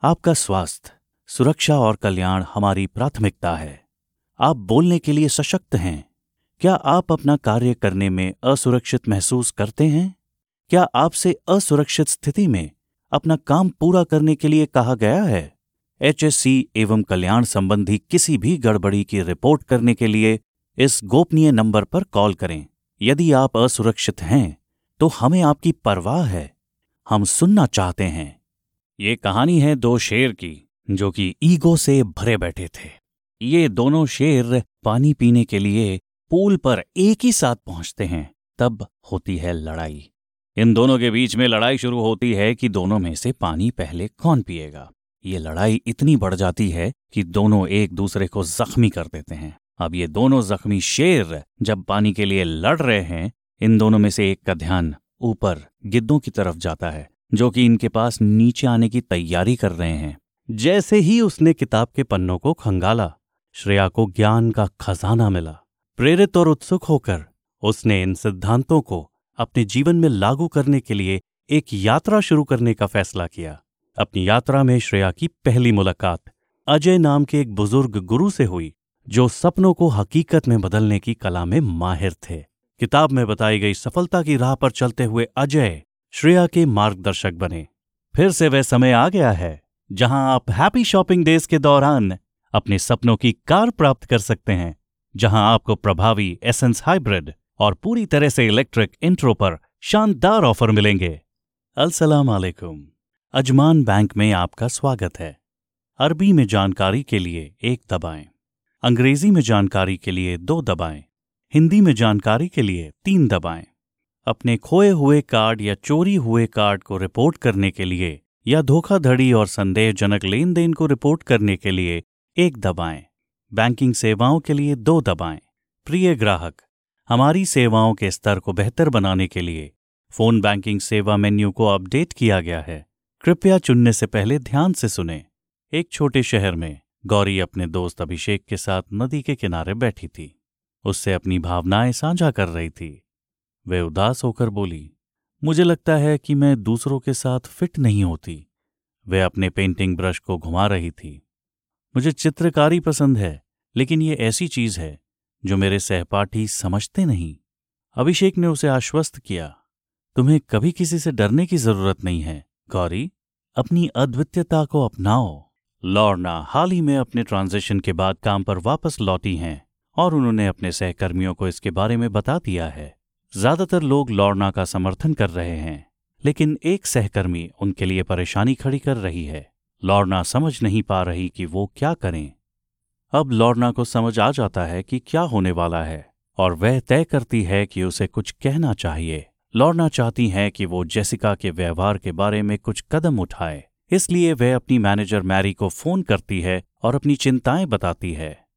आपका स्वास्थ्य, सुरक्षा और कल्याण हमारी प्राथमिकता है। आप बोलने के लिए सशक्त हैं। क्या आप अपना कार्य करने में असुरक्षित महसूस करते हैं? क्या आपसे असुरक्षित स्थिति में अपना काम पूरा करने के लिए कहा गया है? HSC एवं कल्याण संबंधी किसी भी गड़बड़ी की रिपोर्ट करने के लिए इस गोपनीय नंबर पर कॉल करें। यदि आप असुरक्षित हैं तो हमें आपकी परवाह है। हम सुनना चाहते हैं। ये कहानी है दो शेर की जो कि ईगो से भरे बैठे थे। ये दोनों शेर पानी पीने के लिए पूल पर एक ही साथ पहुंचते हैं। तब होती है लड़ाई। इन दोनों के बीच में लड़ाई शुरू होती है कि दोनों में से पानी पहले कौन पिएगा। ये लड़ाई इतनी बढ़ जाती है कि दोनों एक दूसरे को जख्मी कर देते हैं। अब ये दोनों जख्मी शेर जब पानी के लिए लड़ रहे हैं, इन दोनों में से एक का ध्यान ऊपर गिद्धों की तरफ जाता है जो कि इनके पास नीचे आने की तैयारी कर रहे हैं। जैसे ही उसने किताब के पन्नों को खंगाला, श्रेया को ज्ञान का खजाना मिला। प्रेरित और उत्सुक होकर उसने इन सिद्धांतों को अपने जीवन में लागू करने के लिए एक यात्रा शुरू करने का फैसला किया। अपनी यात्रा में श्रेया की पहली मुलाकात अजय नाम के एक बुजुर्ग गुरु से हुई जो सपनों को हकीकत में बदलने की कला में माहिर थे। किताब में बताई गई सफलता की राह पर चलते हुए अजय श्रेया के मार्गदर्शक बने। फिर से वह समय आ गया है जहां आप हैप्पी शॉपिंग डेज के दौरान अपने सपनों की कार प्राप्त कर सकते हैं, जहां आपको प्रभावी एसेंस हाइब्रिड और पूरी तरह से इलेक्ट्रिक इंट्रो पर शानदार ऑफर मिलेंगे। अस्सलाम वालेकुम। अजमान बैंक में आपका स्वागत है। अरबी में जानकारी के लिए 1 दबाएं, अंग्रेजी में जानकारी के लिए 2 दबाएं, हिंदी में जानकारी के लिए 3 दबाएं। अपने खोए हुए कार्ड या चोरी हुए कार्ड को रिपोर्ट करने के लिए या धोखाधड़ी और संदेहजनक लेन देन को रिपोर्ट करने के लिए 1 दबाएं। बैंकिंग सेवाओं के लिए 2 दबाएं। प्रिय ग्राहक, हमारी सेवाओं के स्तर को बेहतर बनाने के लिए फोन बैंकिंग सेवा मेन्यू को अपडेट किया गया है। कृपया चुनने से पहले ध्यान से सुनें। एक छोटे शहर में गौरी अपने दोस्त अभिषेक के साथ नदी के किनारे बैठी थी। उससे अपनी भावनाएं साझा कर रही थी। वे उदास होकर बोली, मुझे लगता है कि मैं दूसरों के साथ फिट नहीं होती। वे अपने पेंटिंग ब्रश को घुमा रही थी। मुझे चित्रकारी पसंद है, लेकिन ये ऐसी चीज है जो मेरे सहपाठी समझते नहीं। अभिषेक ने उसे आश्वस्त किया, तुम्हें कभी किसी से डरने की जरूरत नहीं है गौरी, अपनी अद्वितीयता को अपनाओ। लॉर्ना हाल ही में अपने ट्रांजिशन के बाद काम पर वापस लौटी हैं और उन्होंने अपने सहकर्मियों को इसके बारे में बता दिया है। ज्यादातर लोग लॉर्ना का समर्थन कर रहे हैं, लेकिन एक सहकर्मी उनके लिए परेशानी खड़ी कर रही है। लॉर्ना समझ नहीं पा रही कि वो क्या करें। अब लॉर्ना को समझ आ जाता है कि क्या होने वाला है और वह तय करती है कि उसे कुछ कहना चाहिए। लॉर्ना चाहती है कि वो जेसिका के व्यवहार के बारे में कुछ कदम उठाए, इसलिए वह अपनी मैनेजर मैरी को फोन करती है और अपनी चिंताएं बताती है।